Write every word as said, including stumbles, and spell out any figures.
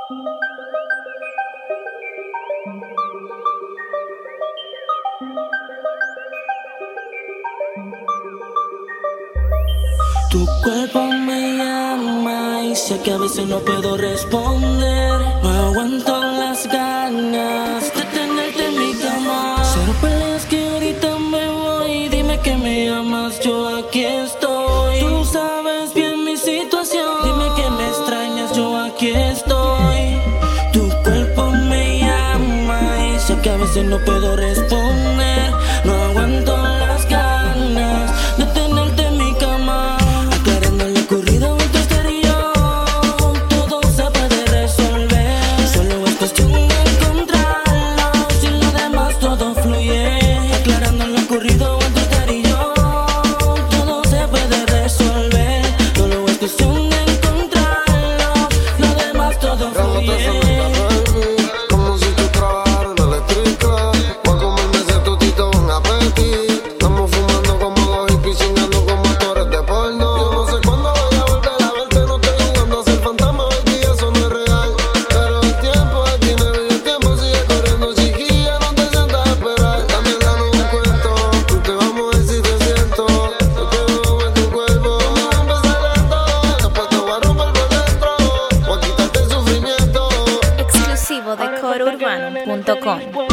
Tu cuerpo me llama y sé que a veces no puedo responder. No aguanto las ganas de tenerte en mi cama. Cero peleas que ahorita me voy. Dime que me amas, yo aquí estoy. Tú sabes bien mi situación. Dime que me extrañas, yo aquí estoy. Tu cuerpo me llama y sé que a veces no puedo responder. No aguanto las ganas de tenerte en mi cama. de coro urbano punto com.